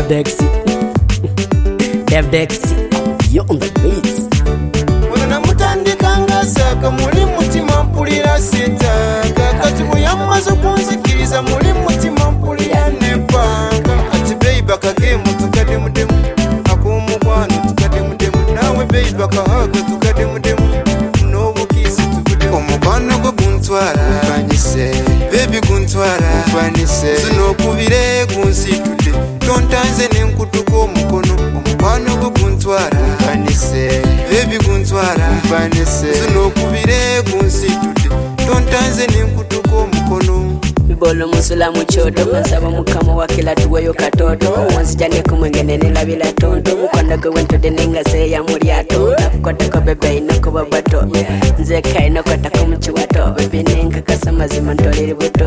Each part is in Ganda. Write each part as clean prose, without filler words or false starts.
Dexy. Dev Dexy. You're on the beats. Mwana mutandikanga saka muli mutima mpulira sitaka kati buyamaze kunzikiriza muli mutima mpulira nepanga ati baby akagemu tukade mudemu akumukwano tukade mudemu nawe baby akahaga tukade mudemu n'obukisi tukude omukwano gwo guntwala banyise baby guntwala banyise sinokubire gunsitude tontanze nenkutuka omukono omukwano gwo guntwala banyise baby guntwala banyise sinokubire gunsitude tontanze nenkutuka omukono Bolo musula muchoto Mansaba mukama wakila tuweyo katoto Wanzijane kumwengene nilabila tonto Mukwanda gwe denenga seya muriato Nakukota ko bebe inoko babato Nze kai nakota ko mchiwato Bebe nenga kasama zimantoliri buto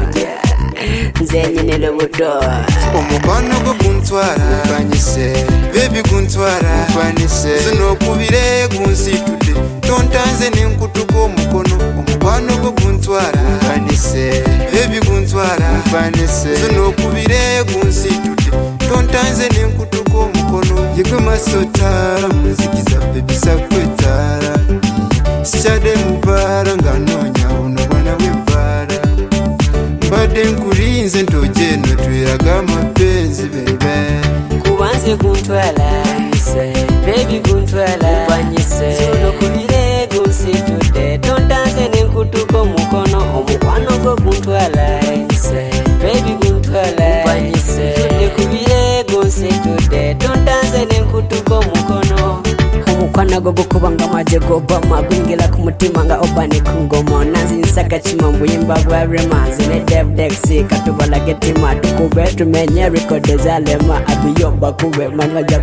Nze nyinele buto omukwano gwo guntwala banyise baby guntwala banyise sinokubire gunsitude tontanze nenkutuka omukono omukwano gwo guntwala banyise baby guntwala banyise sinokubire gunsitude tontanze nenkutuka omukono yegwe masotala muzikiza baby sakwetala sikyade mubala nga noonya buno bwana bwebala mbadde nkulinze ntojeno tweraga amapenzi bebe Kubanze guntwala baby guntwala banyise sinokubire gunsitude tontanze nenkutuka omukono omukwano gwo guntwala baby guntwala banyise sinokubire gunsitude tontanze nenkutuka omukono omukwano gwo gukubanga maje gobama gwingira ku mutima nga obani kungomo nanzi nsaka chimambu yimba bwa remanzi ne Dev Dexy katubala getima tukube tumenye record zalema abiyo bakube manaja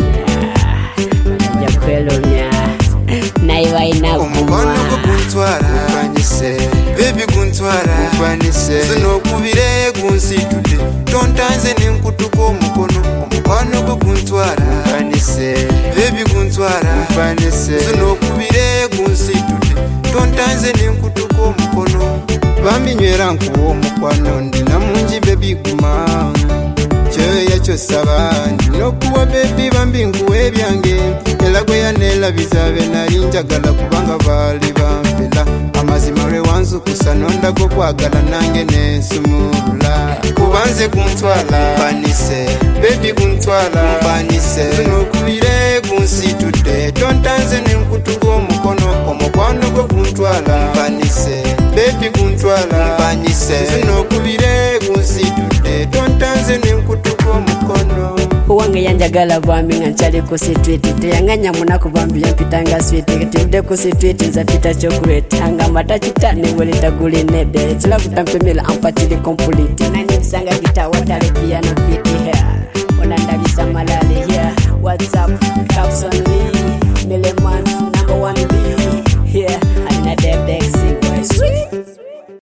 kwelomya naiwa ina omukwano gwo guntwala banyise baby guntwala banyise sinokubire gunsitude tontanze nenkutuka omukono omukwano gwo guntwala banyise baby guntwala banyise sinokubire gunsitude tontanze nenkutuka omukono bambinywera nkuwa omukwano ndina mungi baby guma kyoya kyosaba ndinokuwa baby bambi nkuwa ebyange era gwe yanelabiza be nali njagala kubanga baali banfela amazima lwe wanzukusa nondago kwagala nange nensumulula kubanze guntwala banyise baby guntwala banyise sinokubire gunsitude tontanze nenkutuka omukono omukwano gwo guntwala banyise baby guntwala banyise sinokubire gunsitude tontanze nenkutuka omukono Uwange yanjagala bwami nga nchali kusitwiti Teyanganya munaku bambi yampitanga switi Kativude kusitwiti nza pita chocolate Hanga matachita niwelita guli nede Chila kutampemila ampachili complete Nani bisanga gita watale piano piti here Onanda bisa malali here What's up, Caps only Milemans